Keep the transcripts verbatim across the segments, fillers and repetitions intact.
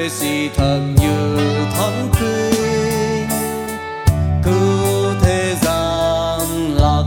tôi si thật như thánh kinh, cứu thế gian lạc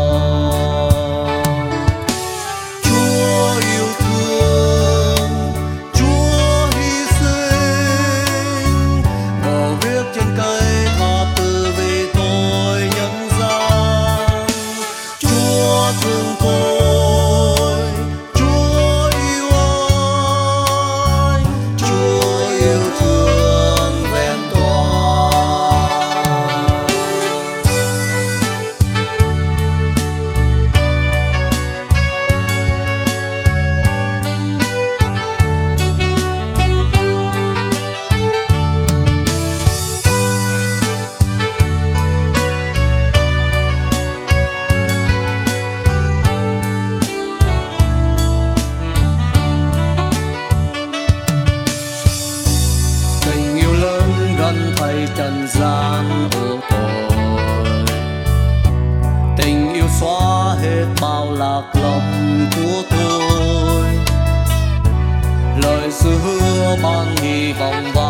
lòng. Chúa yêu thương, Chúa hy sinh, bỏ viết trên cây tha từ vì tôi nhân gian. Chúa thương tôi, Chúa yêu anh, Chúa yêu thương vẹn toàn. Tình yêu lớn gần thầy trần gian ô tôi, tình yêu xóa hết bao lạc lòng của tôi, lời xưa hứa ban hy vọng.